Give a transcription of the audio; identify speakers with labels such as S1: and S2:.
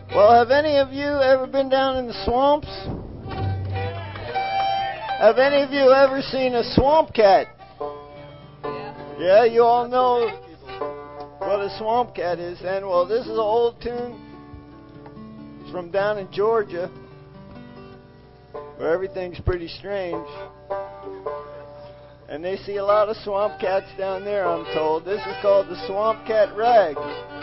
S1: Well, have any of you ever been down in the swamps? Have any of you ever seen a swamp cat? Yeah, you all know what a swamp cat is then. Well, this is an old tune. It's from down in Georgia, where everything's pretty strange. And they see a lot of swamp cats down there, I'm told. This is called the Swamp Cat Rag.